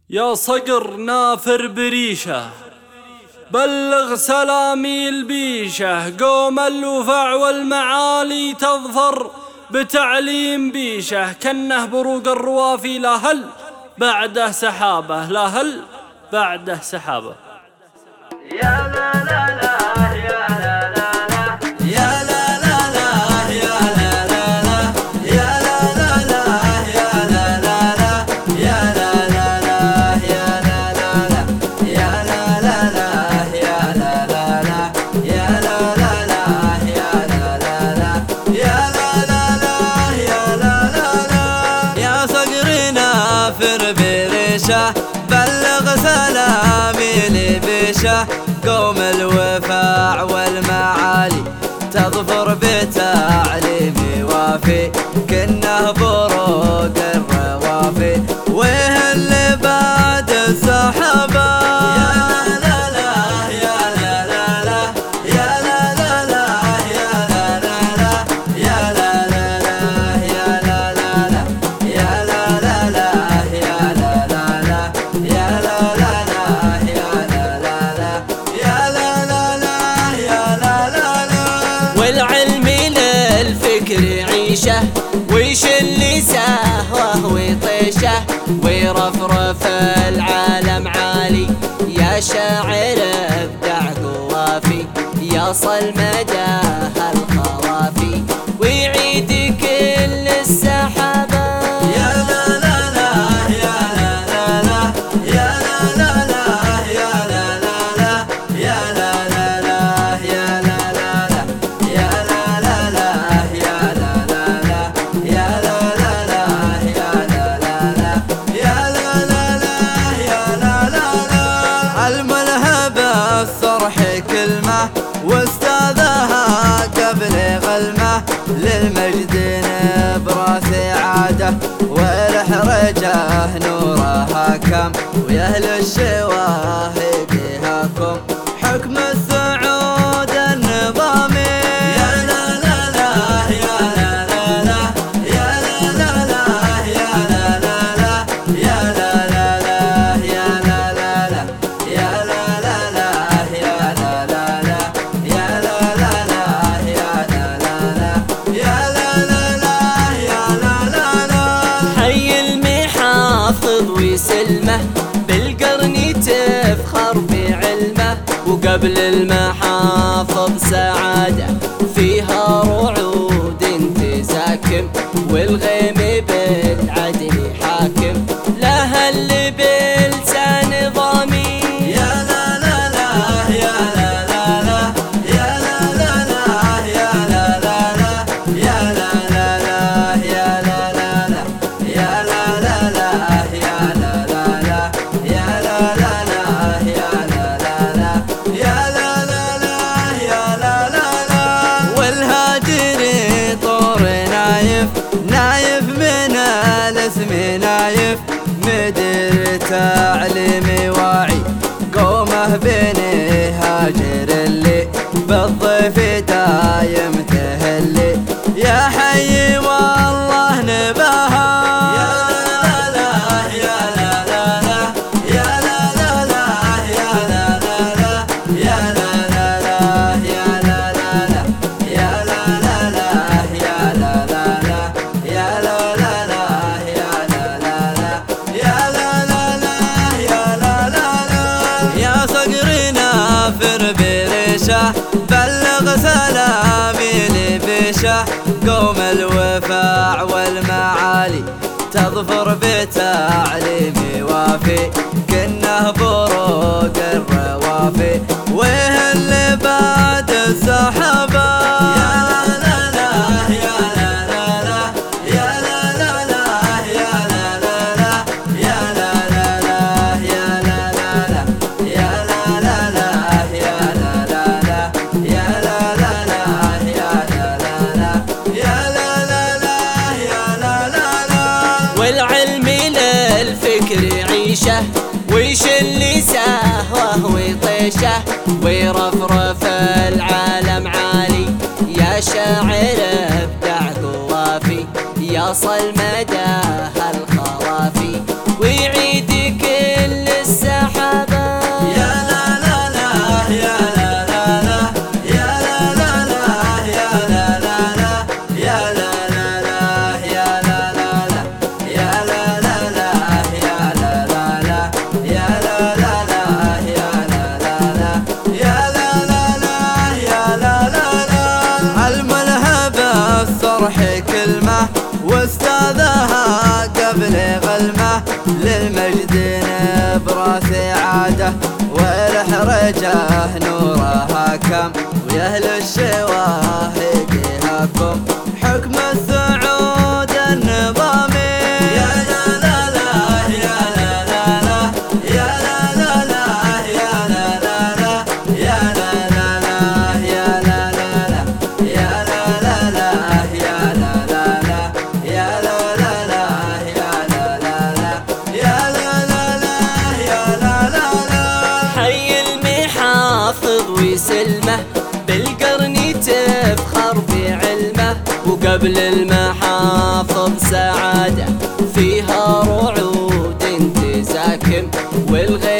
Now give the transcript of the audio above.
يا صقر نافر بريشه، بلغ سلامي البيشه. قوم الوفع والمعالي تظفر بتعليم بيشه، كنه بروق الروافي لا هل بعده سحابه، لا هل بعده سحابه. يا لا لا لا يا لا لا لا يا لا لا لا يا لا لا لا يا لا لا لا يا لا لا لا يا لا لا لا يا لا لا لا يا لا لا لا يا لا لا لا يا لا لا لا يا لا لا لا يا لا لا لا يا لا لا لا. يا صقري نافر بريشه، بلغ سلامي لبيشه. قوم الوفاع والمعالي تظفر بتعليمي وافي، كنه بروق الروافي وهل بعد السحابة. يا لا لا يا لا لا لا يا لا لا لا يا لا لا لا يا لا لا لا يا لا لا لا يا لا لا لا يا لا لا لا يا لا لا لا يا لا لا لا يا لا لا لا يا لا لا لا. والعلم للفكر عيشه، ويش اللي سهوه ويطيشه، ويرفرف العالم عالي. يا شاعر ابدع قوافي، يصل مداها الخوافي ويعيد كل السحابة. يا لا لا لا يا لا لا لا يا لا لا لا يا لا لا لا يا لا لا لا يا لا لا لا يا لا لا لا يا لا لا لا يا لا لا لا يا لا لا لا يا لا لا لا يا لا لا لا. الملهب الصرح كلمة، واستاذها قبل غلمة. للمجد نبرة سعادة، والحرجة نورها كم. ويا أهل الشواهد هاكم حكم السعود النظامي. يا لا لا لا يا لا لا لا يا لا لا لا يا لا لا لا يا لا لا لا يا لا لا لا يا لا لا لا يا لا لا لا يا لا لا لا يا لا لا لا يا لا لا لا يا لا لا لا. حي المحافظ وسلمه، بالقرن تفخر بعلمه. وقبل المحافظ سعادة فيها رعود تزاكم، والغيم بالعدل حاكم لها اللي بلسان ضامي. يا لا لا لا يا لا لا لا يا لا لا لا يا لا لا لا يا لا لا لا يا لا لا لا يا لا لا لا يا لا لا لا يا لا لا لا يا لا لا لا يا لا لا لا يا لا لا لا. والهاجر طور نايف، نايف من الاسم نايف. مدير تعليم واعي، قومه بني هاجر اللي بالضيف دايم تهلي. يا حي والله نباها. يا لا لا يا لا لا لا يا لا لا لا يا لا لا لا يا لا لا لا يا لا لا لا يا لا لا لا يا لا لا لا يا لا لا لا يا لا لا لا يا لا لا لا يا لا لا لا. يا صقري نافر بريشه، بلغ سلامي لبيشه. قوم الوفاع والمعالي تظفر بتعليمي وافي، كنه بروق الروافي وهل بعد السحابة. يا لا لا يا لا لا لا يا لا لا لا يا لا لا لا يا لا لا لا يا لا لا لا يا لا لا لا يا لا لا لا يا لا لا لا يا لا لا لا يا لا لا لا يا لا لا لا. والعلم للفكر عيشه، ويش اللي سهوه ويطيشه، ويرفرف العالم عالي. يا شاعر ابدع قوافي، يصل مداها الخوافي ويعيد كل علمه للمجد نبرة سعاده والحرجه نورها كم ويهل الشواهد هكم حكم السعود النظامي يا لا لا لا يا لا لا لا يا لا لا لا يا لا لا لا يا لا لا لا يا لا لا لا يا لا لا لا يا لا لا لا يا لا لا لا يا لا لا لا يا لا لا لا يا لا لا لا حي المحافظ وسلمه بالقرن تفخر بعلمه وقبل المحافظ سعاده فيها رعود تزاكم والغير